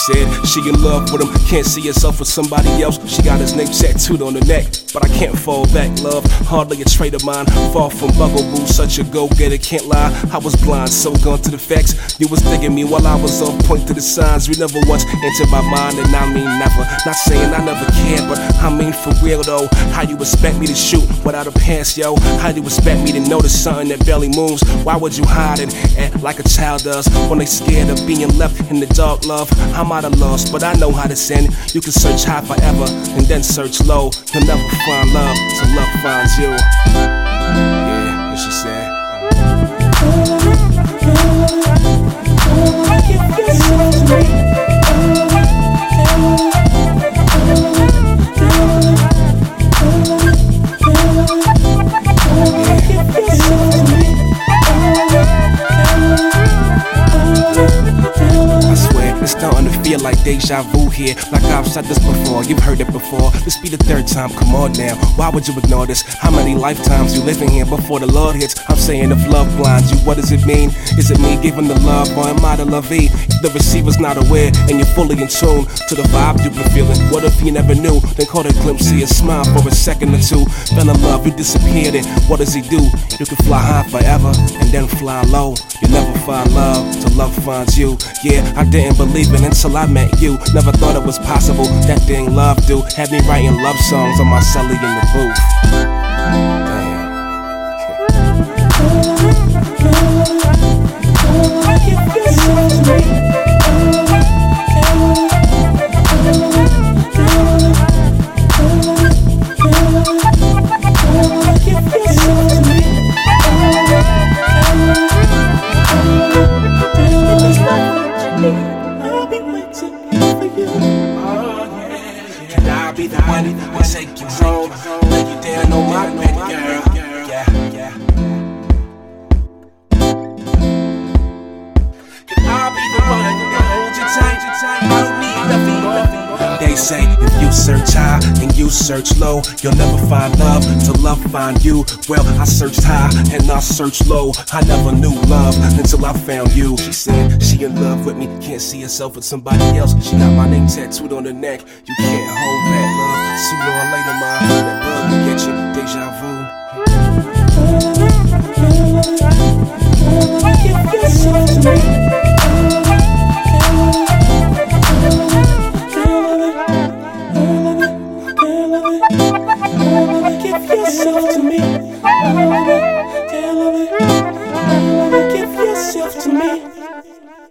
said she in love with him, can't see herself with somebody else. She got his name tattooed on her neck, but I can't fall back, love. Hardly a trait of mine, far from bugaboo, such a go-getter, can't lie. I was blind, so gone to the facts. You was digging me while I was on point to the signs. You never once entered my mind, and I mean never. Not saying I never cared, but I mean for real though. How you expect me to shoot without a pass, yo? How you expect me to notice something that barely moves? Why would you hide it, act like a child does when they scared of being left in the dark, love? I'm at a loss, but I know how to send. You can search high forever and then search low. You'll never find love till love finds you. Yeah, what she said. Starting to feel like deja vu here, like I've said this before, you've heard it before. This be the third time, come on now, why would you ignore this? How many lifetimes you living here before the Lord hits? I'm saying if love blinds you, what does it mean? Is it me giving the love, or am I the lovey? If the receiver's not aware, and you're fully in tune to the vibe you've been feeling, what if you never knew? Then caught a glimpse of your smile for a second or two. Fell in love, you disappeared, and what does he do? You can fly high forever, and then fly low. You never find love till love finds you. Yeah, I didn't believe it until I met you. Never thought it was possible, that thing love do. Had me writing love songs on my celly in the booth. I'll be the one to take you home, lay you down on my bed, girl. Yeah. I'll be the one to hold you tight. I don't need nothing. They say if you search high and you search low, you'll never find love till love find you. Well, I searched high and I searched low. I never knew love until I found you. She said she in love with me, can't see herself with somebody else. She got my name tattooed on her neck. You can't hold back love. Sooner or later, my that bug will get you. Deja vu. Give yourself to me. Give yourself to me. Give yourself to me.